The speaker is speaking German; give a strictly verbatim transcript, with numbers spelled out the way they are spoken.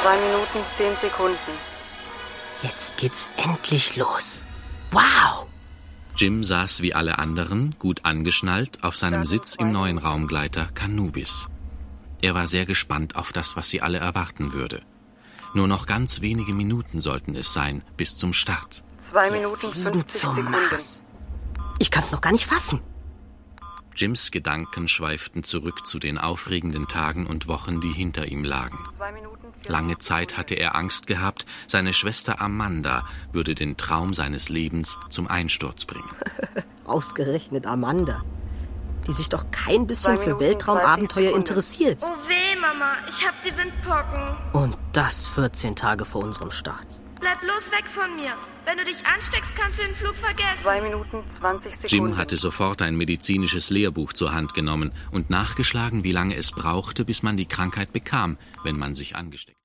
Zwei Minuten, zehn Sekunden. Jetzt geht's endlich los. Wow! Jim saß wie alle anderen, gut angeschnallt, auf seinem Sitz im neuen Raumgleiter Canubis. Er war sehr gespannt auf das, was sie alle erwarten würde. Nur noch ganz wenige Minuten sollten es sein, bis zum Start. Zwei Minuten, fünfzig Sekunden. Mars. Ich kann's noch gar nicht fassen. Jims Gedanken schweiften zurück zu den aufregenden Tagen und Wochen, die hinter ihm lagen. Lange Zeit hatte er Angst gehabt, seine Schwester Amanda würde den Traum seines Lebens zum Einsturz bringen. Ausgerechnet Amanda, die sich doch kein bisschen für Weltraumabenteuer interessiert. Oh weh, Mama, ich hab die Windpocken. Und das vierzehn Tage vor unserem Start. Bleib bloß weg von mir. Wenn du dich ansteckst, kannst du den Flug vergessen. Zwei Minuten, zwanzig Sekunden. Jim hatte sofort ein medizinisches Lehrbuch zur Hand genommen und nachgeschlagen, wie lange es brauchte, bis man die Krankheit bekam, wenn man sich angesteckt